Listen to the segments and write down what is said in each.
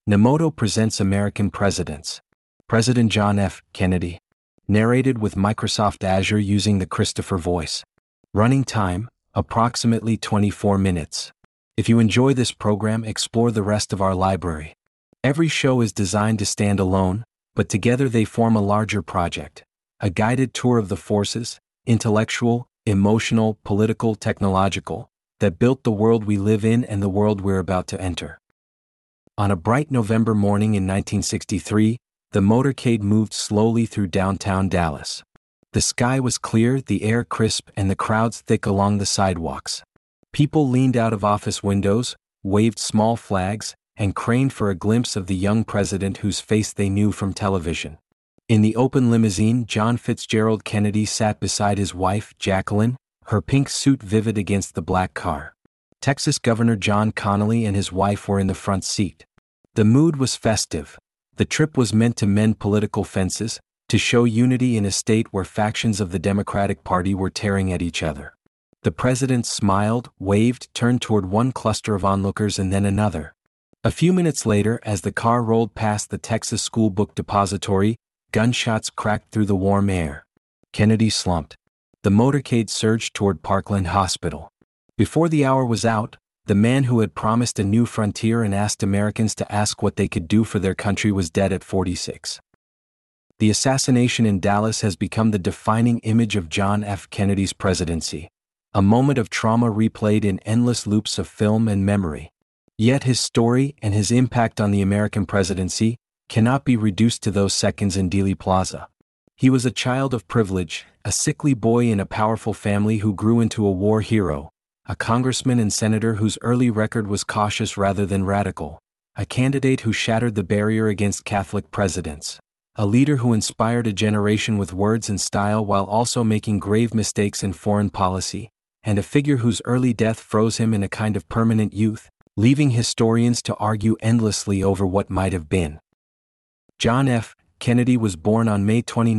Nemoto presents American Presidents. President John F. Kennedy. Narrated with Microsoft Azure using the Christopher voice. Running time, approximately 24 minutes. If you enjoy this program, explore the rest of our library. Every show is designed to stand alone, but together they form a larger project. A guided tour of the forces, intellectual, emotional, political, technological, that built the world we live in and the world we're about to enter. On a bright November morning in 1963, the motorcade moved slowly through downtown Dallas. The sky was clear, the air crisp, and the crowds thick along the sidewalks. People leaned out of office windows, waved small flags, and craned for a glimpse of the young president whose face they knew from television. In the open limousine, John Fitzgerald Kennedy sat beside his wife, Jacqueline, her pink suit vivid against the black car. Texas Governor John Connally and his wife were in the front seat. The mood was festive. The trip was meant to mend political fences, to show unity in a state where factions of the Democratic Party were tearing at each other. The president smiled, waved, turned toward one cluster of onlookers and then another. A few minutes later, as the car rolled past the Texas School Book Depository, gunshots cracked through the warm air. Kennedy slumped. The motorcade surged toward Parkland Hospital. Before the hour was out, the man who had promised a new frontier and asked Americans to ask what they could do for their country was dead at 46. The assassination in Dallas has become the defining image of John F. Kennedy's presidency, a moment of trauma replayed in endless loops of film and memory. Yet his story and his impact on the American presidency cannot be reduced to those seconds in Dealey Plaza. He was a child of privilege, a sickly boy in a powerful family who grew into a war hero, a congressman and senator whose early record was cautious rather than radical, a candidate who shattered the barrier against Catholic presidents, a leader who inspired a generation with words and style while also making grave mistakes in foreign policy, and a figure whose early death froze him in a kind of permanent youth, leaving historians to argue endlessly over what might have been. John F. Kennedy was born on May 29,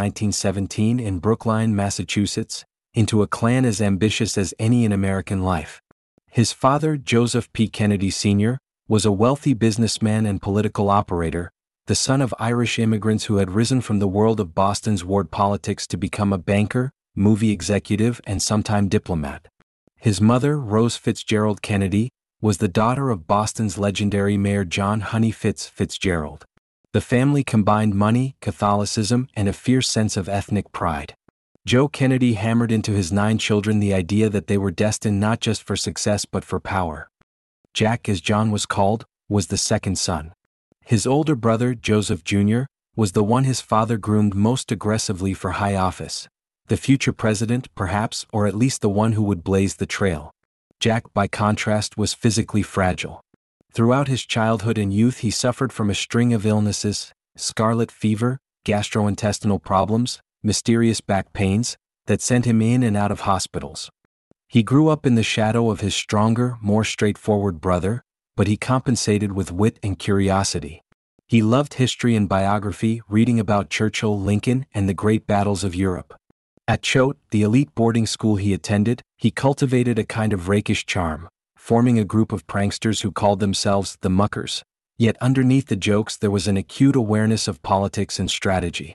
1917 in Brookline, Massachusetts, into a clan as ambitious as any in American life. His father, Joseph P. Kennedy Sr., was a wealthy businessman and political operator, the son of Irish immigrants who had risen from the world of Boston's ward politics to become a banker, movie executive, and sometime diplomat. His mother, Rose Fitzgerald Kennedy, was the daughter of Boston's legendary mayor John "Honey" Fitzgerald. The family combined money, Catholicism, and a fierce sense of ethnic pride. Joe Kennedy hammered into his 9 children the idea that they were destined not just for success but for power. Jack, as John was called, was the second son. His older brother, Joseph Jr., was the one his father groomed most aggressively for high office. The future president, perhaps, or at least the one who would blaze the trail. Jack, by contrast, was physically fragile. Throughout his childhood and youth he suffered from a string of illnesses, scarlet fever, gastrointestinal problems, mysterious back pains, that sent him in and out of hospitals. He grew up in the shadow of his stronger, more straightforward brother, but he compensated with wit and curiosity. He loved history and biography, reading about Churchill, Lincoln, and the great battles of Europe. At Choate, the elite boarding school he attended, he cultivated a kind of rakish charm, forming a group of pranksters who called themselves the Muckers. Yet underneath the jokes there was an acute awareness of politics and strategy.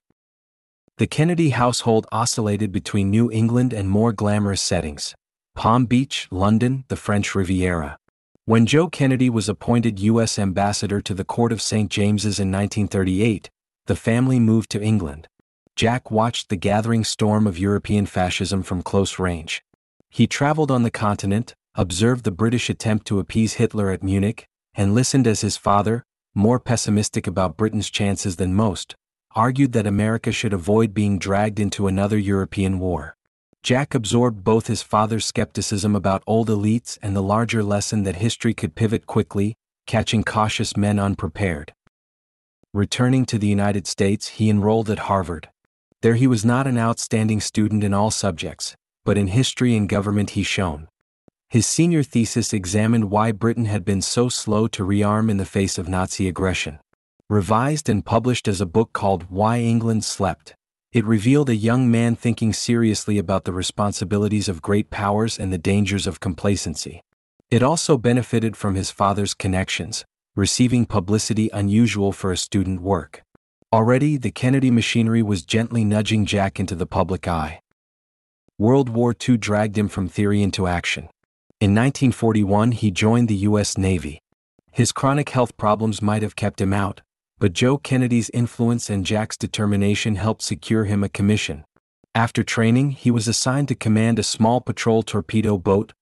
The Kennedy household oscillated between New England and more glamorous settings: Palm Beach, London, the French Riviera. When Joe Kennedy was appointed U.S. ambassador to the court of St. James's in 1938, the family moved to England. Jack watched the gathering storm of European fascism from close range. He traveled on the continent, observed the British attempt to appease Hitler at Munich, and listened as his father, more pessimistic about Britain's chances than most, argued that America should avoid being dragged into another European war. Jack absorbed both his father's skepticism about old elites and the larger lesson that history could pivot quickly, catching cautious men unprepared. Returning to the United States, he enrolled at Harvard. There he was not an outstanding student in all subjects, but in history and government he shone. His senior thesis examined why Britain had been so slow to rearm in the face of Nazi aggression. Revised and published as a book called Why England Slept, it revealed a young man thinking seriously about the responsibilities of great powers and the dangers of complacency. It also benefited from his father's connections, receiving publicity unusual for a student work. Already, the Kennedy machinery was gently nudging Jack into the public eye. World War II dragged him from theory into action. In 1941, he joined the U.S. Navy. His chronic health problems might have kept him out, but Joe Kennedy's influence and Jack's determination helped secure him a commission. After training, he was assigned to command a small patrol torpedo boat,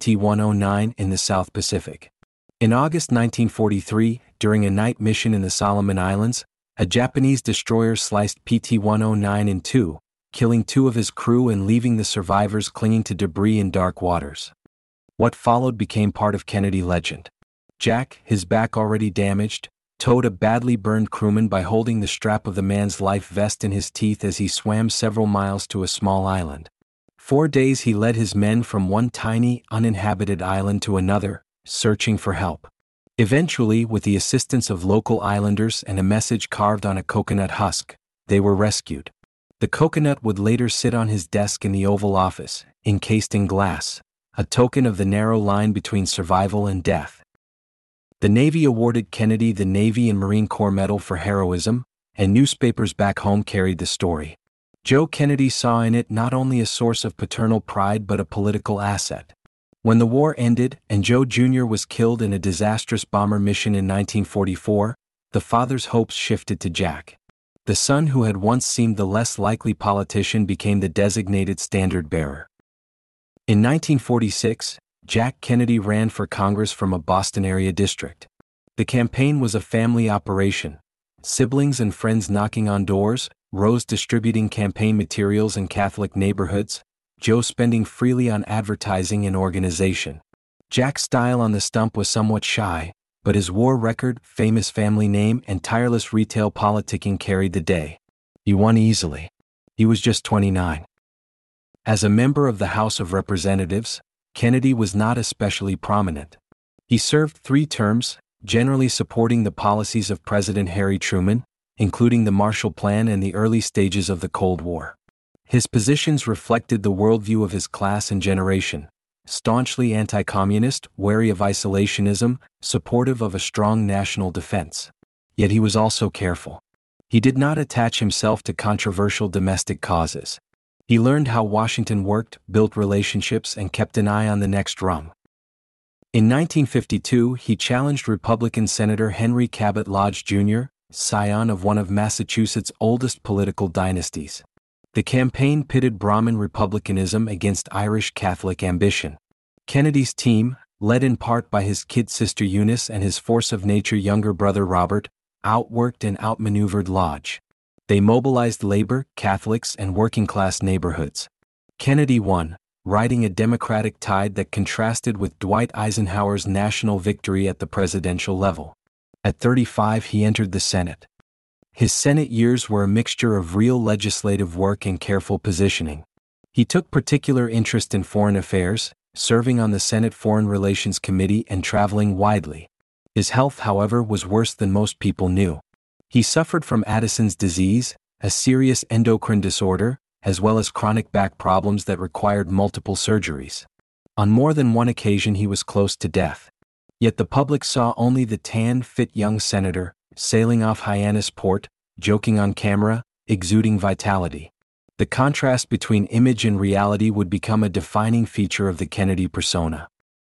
PT-109, in the South Pacific. In August 1943, during a night mission in the Solomon Islands, a Japanese destroyer sliced PT-109 in two, killing 2 of his crew and leaving the survivors clinging to debris in dark waters. What followed became part of Kennedy legend. Jack, his back already damaged, towed a badly burned crewman by holding the strap of the man's life vest in his teeth as he swam several miles to a small island. 4 days he led his men from one tiny, uninhabited island to another, searching for help. Eventually, with the assistance of local islanders and a message carved on a coconut husk, they were rescued. The coconut would later sit on his desk in the Oval Office, encased in glass, a token of the narrow line between survival and death. The Navy awarded Kennedy the Navy and Marine Corps Medal for heroism, and newspapers back home carried the story. Joe Kennedy saw in it not only a source of paternal pride but a political asset. When the war ended and Joe Jr. was killed in a disastrous bomber mission in 1944, the father's hopes shifted to Jack. The son who had once seemed the less likely politician became the designated standard-bearer. In 1946, Jack Kennedy ran for Congress from a Boston area district. The campaign was a family operation. Siblings and friends knocking on doors, Rose distributing campaign materials in Catholic neighborhoods, Joe spending freely on advertising and organization. Jack's style on the stump was somewhat shy, but his war record, famous family name, and tireless retail politicking carried the day. He won easily. He was just 29. As a member of the House of Representatives, Kennedy was not especially prominent. He served 3 terms, generally supporting the policies of President Harry Truman, including the Marshall Plan and the early stages of the Cold War. His positions reflected the worldview of his class and generation, staunchly anti-communist, wary of isolationism, supportive of a strong national defense. Yet he was also careful. He did not attach himself to controversial domestic causes. He learned how Washington worked, built relationships, and kept an eye on the next rung. In 1952, he challenged Republican Senator Henry Cabot Lodge Jr., scion of one of Massachusetts' oldest political dynasties. The campaign pitted Brahmin republicanism against Irish Catholic ambition. Kennedy's team, led in part by his kid sister Eunice and his force of nature younger brother Robert, outworked and outmaneuvered Lodge. They mobilized labor, Catholics, and working-class neighborhoods. Kennedy won, riding a Democratic tide that contrasted with Dwight Eisenhower's national victory at the presidential level. At 35, he entered the Senate. His Senate years were a mixture of real legislative work and careful positioning. He took particular interest in foreign affairs, serving on the Senate Foreign Relations Committee and traveling widely. His health, however, was worse than most people knew. He suffered from Addison's disease, a serious endocrine disorder, as well as chronic back problems that required multiple surgeries. On more than one occasion he was close to death. Yet the public saw only the tan, fit young senator, sailing off Hyannis Port, joking on camera, exuding vitality. The contrast between image and reality would become a defining feature of the Kennedy persona.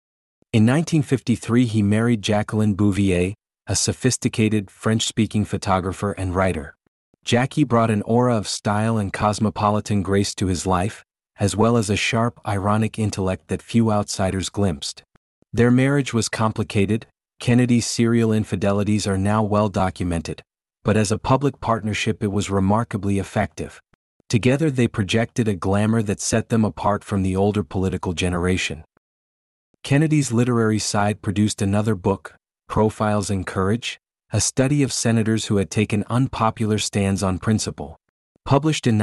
In 1953 he married Jacqueline Bouvier, a sophisticated, French-speaking photographer and writer. Jackie brought an aura of style and cosmopolitan grace to his life, as well as a sharp, ironic intellect that few outsiders glimpsed. Their marriage was complicated. Kennedy's serial infidelities are now well documented, but as a public partnership it was remarkably effective. Together they projected a glamour that set them apart from the older political generation. Kennedy's literary side produced another book, Profiles in Courage, a study of senators who had taken unpopular stands on principle. Published in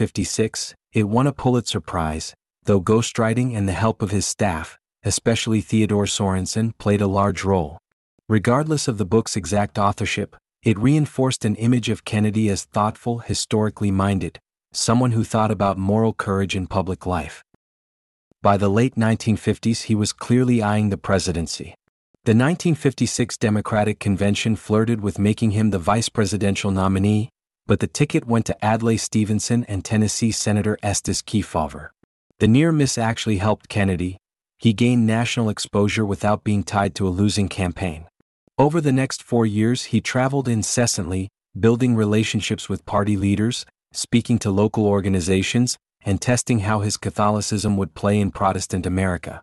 1956, it won a Pulitzer Prize, though ghostwriting and the help of his staff, especially Theodore Sorensen, played a large role. Regardless of the book's exact authorship, it reinforced an image of Kennedy as thoughtful, historically minded, someone who thought about moral courage in public life. By the late 1950s he was clearly eyeing the presidency. The 1956 Democratic Convention flirted with making him the vice presidential nominee, but the ticket went to Adlai Stevenson and Tennessee Senator Estes Kefauver. The near miss actually helped Kennedy. He gained national exposure without being tied to a losing campaign. Over the next 4 years, he traveled incessantly, building relationships with party leaders, speaking to local organizations, and testing how his Catholicism would play in Protestant America.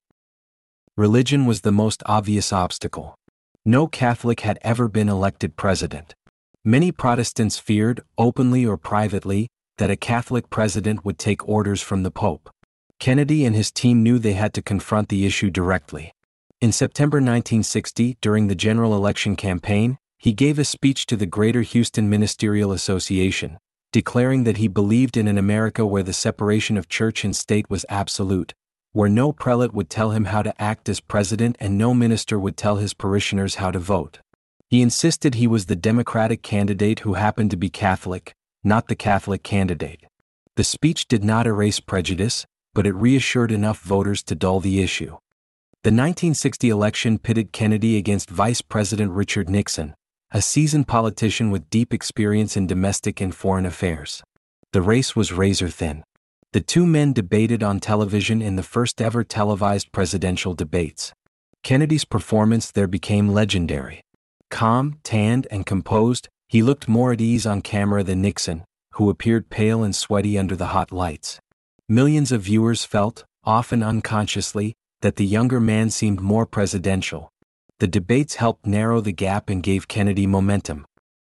Religion was the most obvious obstacle. No Catholic had ever been elected president. Many Protestants feared, openly or privately, that a Catholic president would take orders from the Pope. Kennedy and his team knew they had to confront the issue directly. In September 1960, during the general election campaign, he gave a speech to the Greater Houston Ministerial Association, declaring that he believed in an America where the separation of church and state was absolute, where no prelate would tell him how to act as president and no minister would tell his parishioners how to vote. He insisted he was the Democratic candidate who happened to be Catholic, not the Catholic candidate. The speech did not erase prejudice, but it reassured enough voters to dull the issue. The 1960 election pitted Kennedy against Vice President Richard Nixon, a seasoned politician with deep experience in domestic and foreign affairs. The race was razor-thin. The two men debated on television in the first-ever televised presidential debates. Kennedy's performance there became legendary. Calm, tanned, and composed, he looked more at ease on camera than Nixon, who appeared pale and sweaty under the hot lights. Millions of viewers felt, often unconsciously, that the younger man seemed more presidential. The debates helped narrow the gap and gave Kennedy momentum.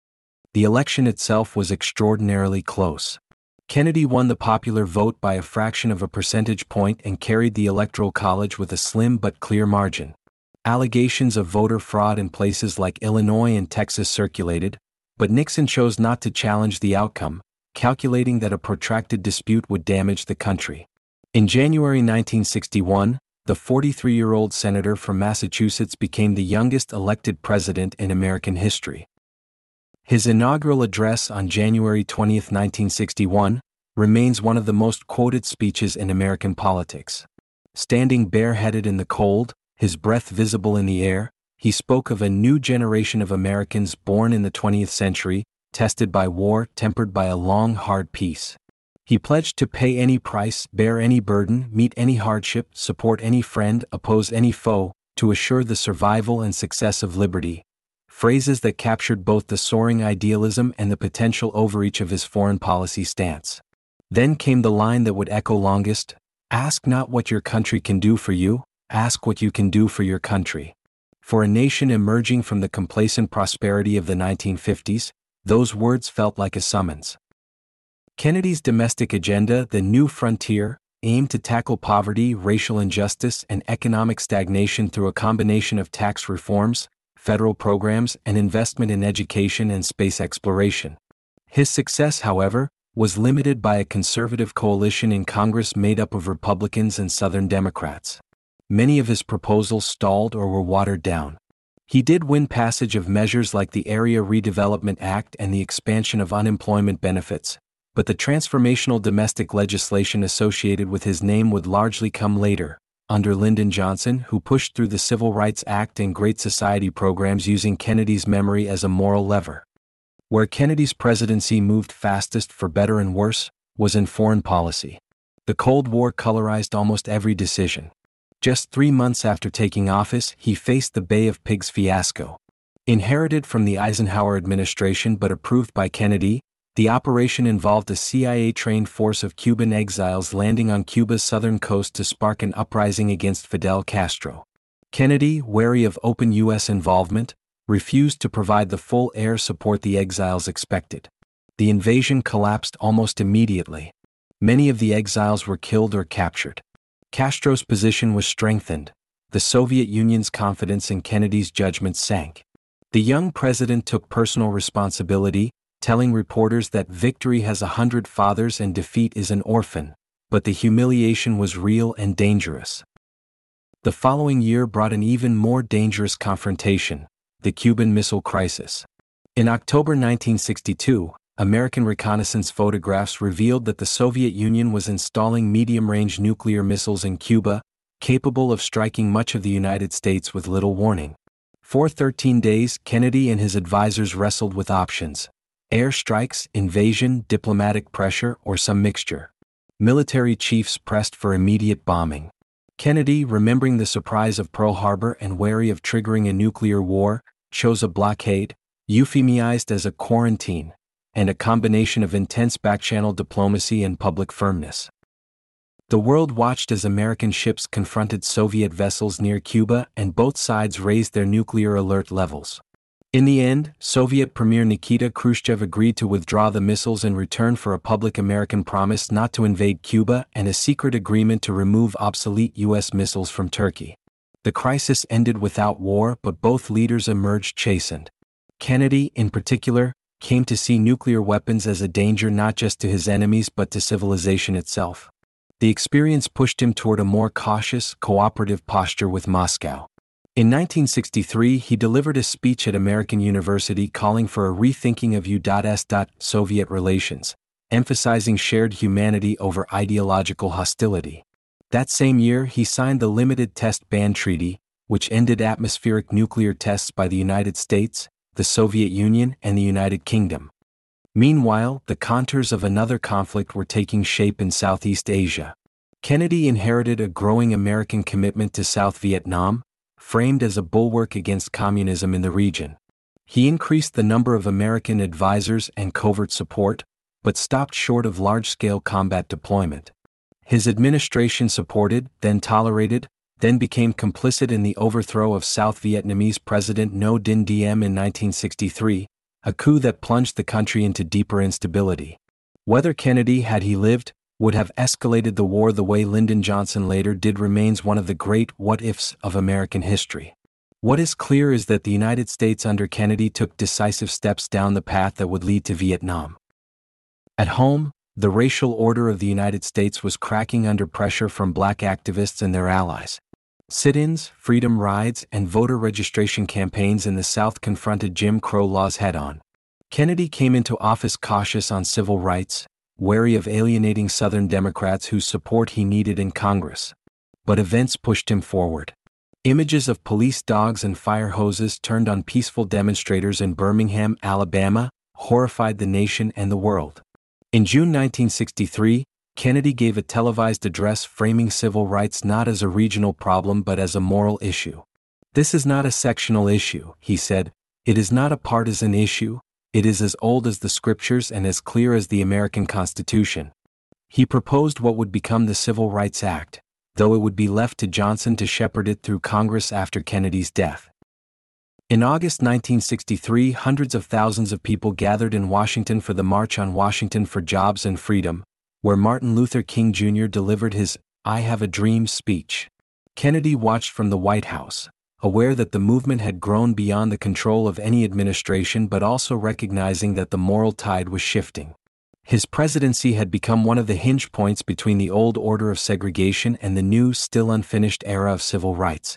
The election itself was extraordinarily close. Kennedy won the popular vote by a fraction of a percentage point and carried the Electoral College with a slim but clear margin. Allegations of voter fraud in places like Illinois and Texas circulated, but Nixon chose not to challenge the outcome, calculating that a protracted dispute would damage the country. In January 1961, the 43-year-old senator from Massachusetts became the youngest elected president in American history. His inaugural address on January 20, 1961, remains one of the most quoted speeches in American politics. Standing bareheaded in the cold, his breath visible in the air, he spoke of a new generation of Americans born in the 20th century, tested by war, tempered by a long, hard peace. He pledged to pay any price, bear any burden, meet any hardship, support any friend, oppose any foe, to assure the survival and success of liberty. Phrases that captured both the soaring idealism and the potential overreach of his foreign policy stance. Then came the line that would echo longest: "Ask not what your country can do for you, ask what you can do for your country." For a nation emerging from the complacent prosperity of the 1950s, those words felt like a summons. Kennedy's domestic agenda, the New Frontier, aimed to tackle poverty, racial injustice, and economic stagnation through a combination of tax reforms, federal programs, and investment in education and space exploration. His success, however, was limited by a conservative coalition in Congress made up of Republicans and Southern Democrats. Many of his proposals stalled or were watered down. He did win passage of measures like the Area Redevelopment Act and the expansion of unemployment benefits, but the transformational domestic legislation associated with his name would largely come later, under Lyndon Johnson, who pushed through the Civil Rights Act and Great Society programs using Kennedy's memory as a moral lever. Where Kennedy's presidency moved fastest, for better and worse, was in foreign policy. The Cold War colorized almost every decision. Just 3 months after taking office, he faced the Bay of Pigs fiasco. Inherited from the Eisenhower administration but approved by Kennedy, the operation involved a CIA-trained force of Cuban exiles landing on Cuba's southern coast to spark an uprising against Fidel Castro. Kennedy, wary of open U.S. involvement, refused to provide the full air support the exiles expected. The invasion collapsed almost immediately. Many of the exiles were killed or captured. Castro's position was strengthened. The Soviet Union's confidence in Kennedy's judgment sank. The young president took personal responsibility, telling reporters that victory has 100 fathers and defeat is an orphan, but the humiliation was real and dangerous. The following year brought an even more dangerous confrontation: the Cuban Missile Crisis. In October 1962, American reconnaissance photographs revealed that the Soviet Union was installing medium-range nuclear missiles in Cuba, capable of striking much of the United States with little warning. For 13 days, Kennedy and his advisors wrestled with options: airstrikes, invasion, diplomatic pressure, or some mixture. Military chiefs pressed for immediate bombing. Kennedy, remembering the surprise of Pearl Harbor and wary of triggering a nuclear war, chose a blockade, euphemized as a quarantine, and a combination of intense back-channel diplomacy and public firmness. The world watched as American ships confronted Soviet vessels near Cuba, and both sides raised their nuclear alert levels. In the end, Soviet Premier Nikita Khrushchev agreed to withdraw the missiles in return for a public American promise not to invade Cuba and a secret agreement to remove obsolete U.S. missiles from Turkey. The crisis ended without war, but both leaders emerged chastened. Kennedy, in particular, came to see nuclear weapons as a danger not just to his enemies but to civilization itself. The experience pushed him toward a more cautious, cooperative posture with Moscow. In 1963, he delivered a speech at American University calling for a rethinking of U.S.-Soviet relations, emphasizing shared humanity over ideological hostility. That same year, he signed the Limited Test Ban Treaty, which ended atmospheric nuclear tests by the United States, the Soviet Union, and the United Kingdom. Meanwhile, the contours of another conflict were taking shape in Southeast Asia. Kennedy inherited a growing American commitment to South Vietnam, framed as a bulwark against communism in the region. He increased the number of American advisors and covert support, but stopped short of large-scale combat deployment. His administration supported, then tolerated, then became complicit in the overthrow of South Vietnamese President Ngo Dinh Diem in 1963, a coup that plunged the country into deeper instability. Whether Kennedy, had he lived, would have escalated the war the way Lyndon Johnson later did remains one of the great what-ifs of American history. What is clear is that the United States under Kennedy took decisive steps down the path that would lead to Vietnam. At home, the racial order of the United States was cracking under pressure from black activists and their allies. Sit-ins, freedom rides, and voter registration campaigns in the South confronted Jim Crow laws head-on. Kennedy came into office cautious on civil rights, wary of alienating Southern Democrats whose support he needed in Congress. But events pushed him forward. Images of police dogs and fire hoses turned on peaceful demonstrators in Birmingham, Alabama, horrified the nation and the world. In June 1963, Kennedy gave a televised address framing civil rights not as a regional problem but as a moral issue. "This is not a sectional issue," he said. "It is not a partisan issue. It is as old as the scriptures and as clear as the American Constitution." He proposed what would become the Civil Rights Act, though it would be left to Johnson to shepherd it through Congress after Kennedy's death. In August 1963, hundreds of thousands of people gathered in Washington for the March on Washington for Jobs and Freedom, where Martin Luther King Jr. delivered his "I Have a Dream" speech. Kennedy watched from the White House, aware that the movement had grown beyond the control of any administration but also recognizing that the moral tide was shifting. His presidency had become one of the hinge points between the old order of segregation and the new, still unfinished era of civil rights.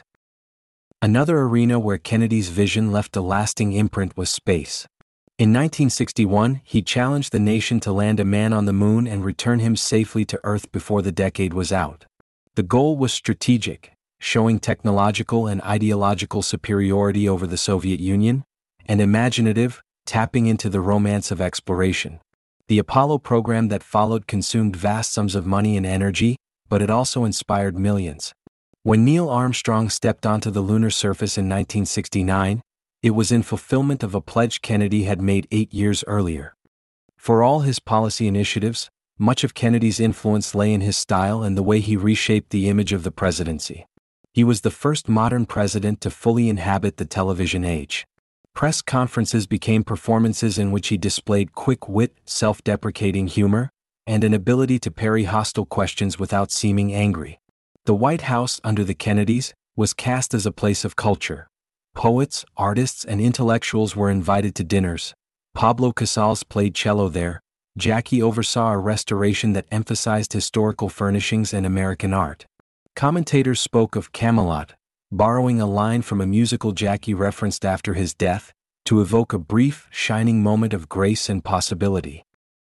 Another arena where Kennedy's vision left a lasting imprint was space. In 1961, he challenged the nation to land a man on the moon and return him safely to Earth before the decade was out. The goal was strategic, showing technological and ideological superiority over the Soviet Union, and imaginative, tapping into the romance of exploration. The Apollo program that followed consumed vast sums of money and energy, but it also inspired millions. When Neil Armstrong stepped onto the lunar surface in 1969, it was in fulfillment of a pledge Kennedy had made 8 years earlier. For all his policy initiatives, much of Kennedy's influence lay in his style and the way he reshaped the image of the presidency. He was the first modern president to fully inhabit the television age. Press conferences became performances in which he displayed quick wit, self-deprecating humor, and an ability to parry hostile questions without seeming angry. The White House under the Kennedys was cast as a place of culture. Poets, artists, and intellectuals were invited to dinners. Pablo Casals played cello there. Jackie oversaw a restoration that emphasized historical furnishings and American art. Commentators spoke of Camelot, borrowing a line from a musical Jackie referenced after his death, to evoke a brief, shining moment of grace and possibility.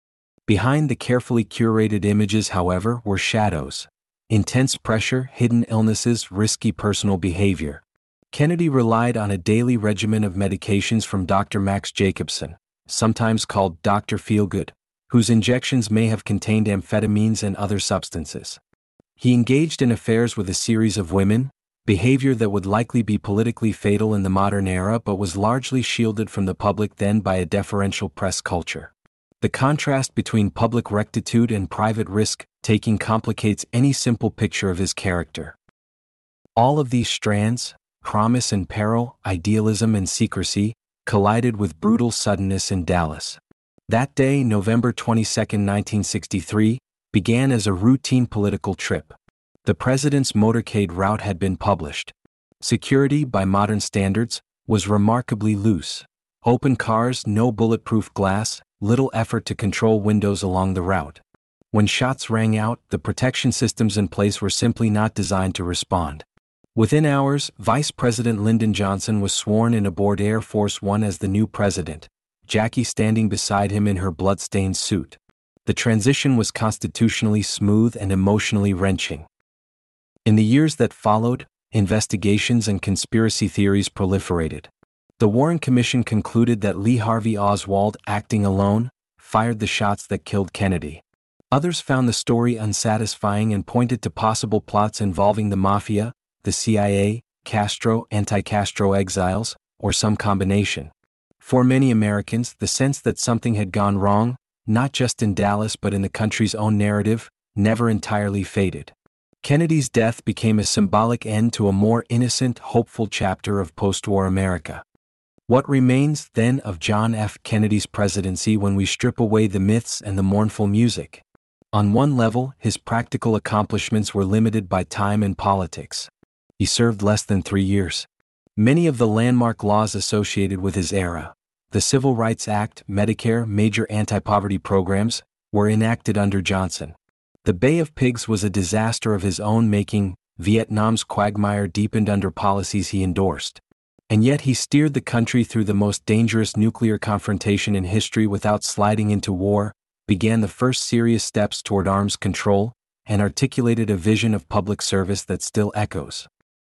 Behind the carefully curated images, however, were shadows. Intense pressure, hidden illnesses, risky personal behavior. Kennedy relied on a daily regimen of medications from Dr. Max Jacobson, sometimes called Dr. Feelgood, whose injections may have contained amphetamines and other substances. He engaged in affairs with a series of women, behavior that would likely be politically fatal in the modern era but was largely shielded from the public then by a deferential press culture. The contrast between public rectitude and private risk-taking complicates any simple picture of his character. All of these strands, promise and peril, idealism and secrecy, collided with brutal suddenness in Dallas. That day, November 22, 1963, began as a routine political trip. The president's motorcade route had been published. Security, by modern standards, was remarkably loose. Open cars, no bulletproof glass, little effort to control windows along the route. When shots rang out, the protection systems in place were simply not designed to respond. Within hours, Vice President Lyndon Johnson was sworn in aboard Air Force One as the new president, Jackie standing beside him in her blood-stained suit. The transition was constitutionally smooth and emotionally wrenching. In the years that followed, investigations and conspiracy theories proliferated. The Warren Commission concluded that Lee Harvey Oswald, acting alone, fired the shots that killed Kennedy. Others found the story unsatisfying and pointed to possible plots involving the mafia, the CIA, Castro, anti-Castro exiles, or some combination. For many Americans, the sense that something had gone wrong, not just in Dallas but in the country's own narrative, never entirely faded. Kennedy's death became a symbolic end to a more innocent, hopeful chapter of post-war America. What remains, then, of John F. Kennedy's presidency when we strip away the myths and the mournful music? On one level, his practical accomplishments were limited by time and politics. He served less than 3 years. Many of the landmark laws associated with his era, the Civil Rights Act, Medicare, major anti-poverty programs, were enacted under Johnson. The Bay of Pigs was a disaster of his own making. Vietnam's quagmire deepened under policies he endorsed. And yet he steered the country through the most dangerous nuclear confrontation in history without sliding into war, began the first serious steps toward arms control, and articulated a vision of public service that still echoes.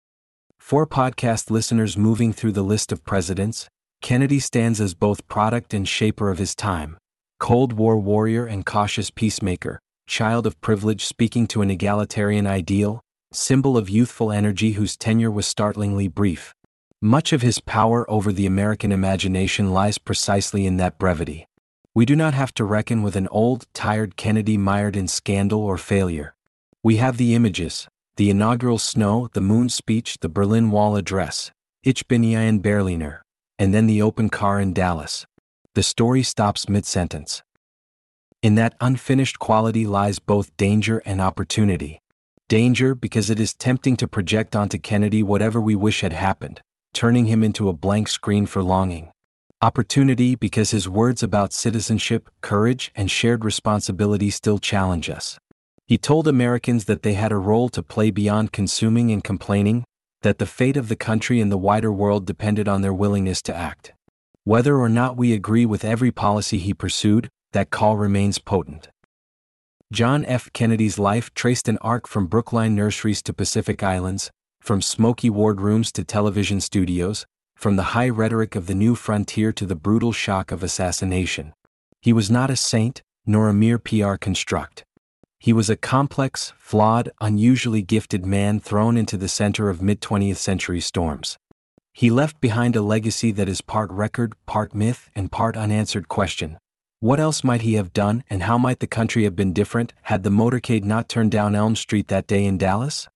For podcast listeners moving through the list of presidents, Kennedy stands as both product and shaper of his time, Cold War warrior and cautious peacemaker, child of privilege speaking to an egalitarian ideal, symbol of youthful energy whose tenure was startlingly brief. Much of his power over the American imagination lies precisely in that brevity. We do not have to reckon with an old, tired Kennedy mired in scandal or failure. We have the images, the inaugural Snow, the Moon speech, the Berlin Wall address, Ich bin ein Berliner, and then the open car in Dallas. The story stops mid-sentence. In that unfinished quality lies both danger and opportunity. Danger because it is tempting to project onto Kennedy whatever we wish had happened, turning him into a blank screen for longing. Opportunity because his words about citizenship, courage, and shared responsibility still challenge us. He told Americans that they had a role to play beyond consuming and complaining, that the fate of the country and the wider world depended on their willingness to act. Whether or not we agree with every policy he pursued, that call remains potent. John F. Kennedy's life traced an arc from Brookline nurseries to Pacific Islands, from smoky wardrooms to television studios, from the high rhetoric of the new frontier to the brutal shock of assassination. He was not a saint, nor a mere PR construct. He was a complex, flawed, unusually gifted man thrown into the center of mid-20th century storms. He left behind a legacy that is part record, part myth, and part unanswered question. What else might he have done, and how might the country have been different had the motorcade not turned down Elm Street that day in Dallas?